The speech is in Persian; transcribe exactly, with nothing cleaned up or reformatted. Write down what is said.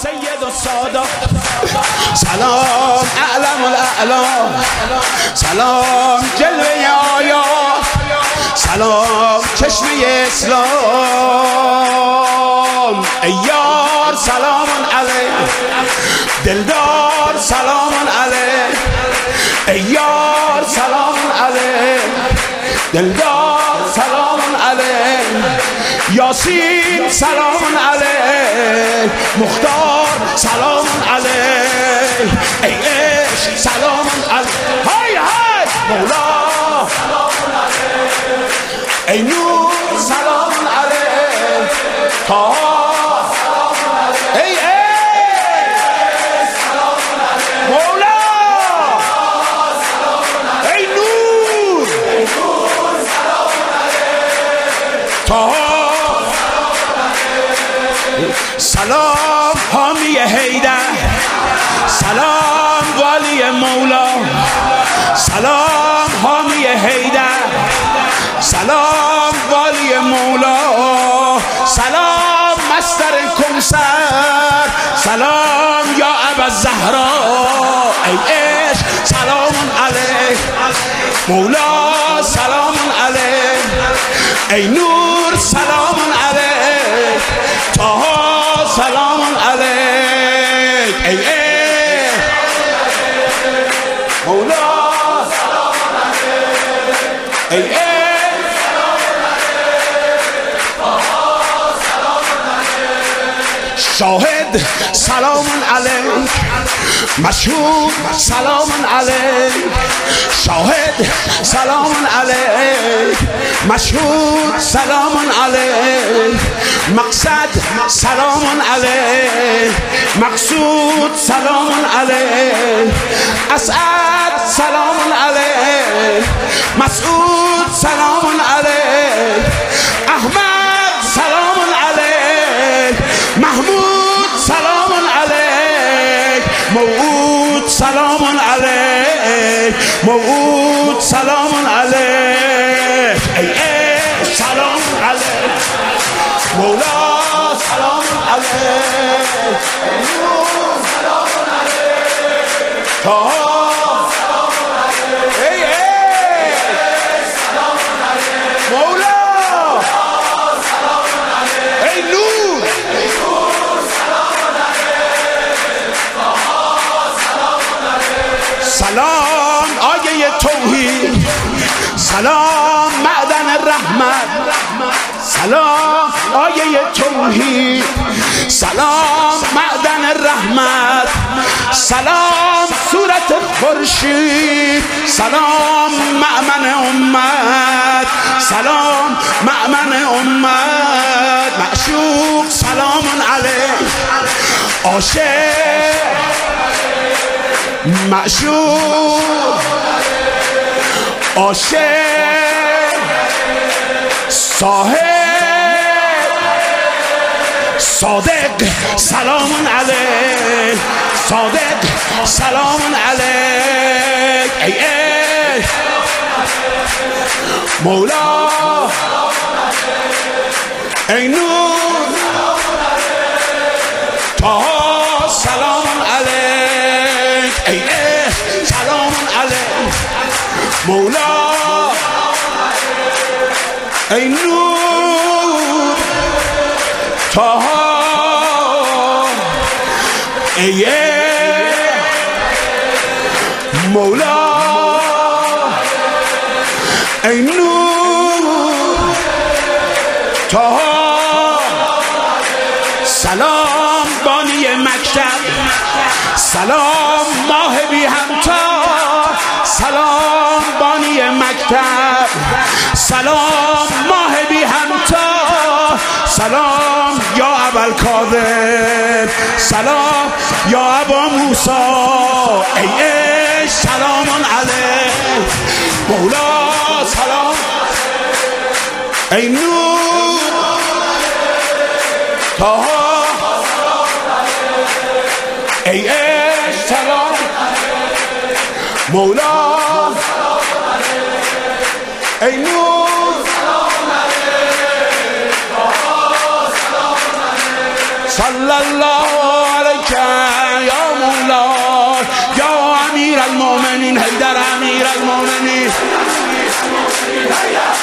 سید و سادات، سلام اعلم الاعلام، سلام جلوه آیات، سلام چشمه اسلام. ای یار سلام علیک، دلدار سلام علیک، ای یار سلام علیک، دلدار سلام علیک، یاسین سلام علیک، مختار سلام علیک، ای عشق سلام علیک، های های مولا سلام علیک، ای نور سلام علیک، تا سلام علیک، ای عشق سلام علیک، مولا سلام علیک، ای نور سلام علیک، تا سلام حامی حیدر، سلام والی مولا، سلام حامی حیدر، سلام والی مولا، سلام مستر کوثر، سلام یا ابوالزهرا، ای عشق سلام علیک، مولا سلام علیک، ای نور سلام علیک، طه سلام علیک، ای عشق مولا سلام علیک، ای عشق سلام علیک، شاهد سلام علیک، مشهود سلام علیک، شاهد سلام علیک، مشهود سلام علیک، مقصد سلام علیک، مقصود سلام علیک، اسعد سلام علیک، مسعود سلام علیک، احمد سلام علیک، محمود سلام علیک، موعود سلام علیک، موعود سلام علیک، ای عشق سلام علیک، مولا سلام علیک، ای نور سلام علیک، تا سلام علیک، ای عشق سلام علیک، مولا سلام علیک، ای نور سلام علیک، تا سلام علیک، سلام آیه توحید، سلام معدن رحمت، سلام آیه توحید، سلام معدن رحمت، سلام صورت خورشید، سلام مأمن امت، سلام مأمن امت، معشوق سلام علیک، عاشق معشوق عاشق صاحب صادق سلام علیک، صادق سلام علیک، ای عشق مولا ای نور تا سلام علیک، ای عشق سلام علیک، مولا ای نور تا ای مولا ای نور تا سلام بانی مکتب، سلام ماه بی همتا، سلام بانی مکتب، سلام ماه بی همتا، سلام یا ابوالکاظم، سلام یا ابا موسی، ای عشق سلام علیک، مولا سلام، ای نور تا ای عشق سلام، مولا ای نور صلی صلی الله علیک یا مولا یا امیر المؤمنین حیدر امیر المؤمنین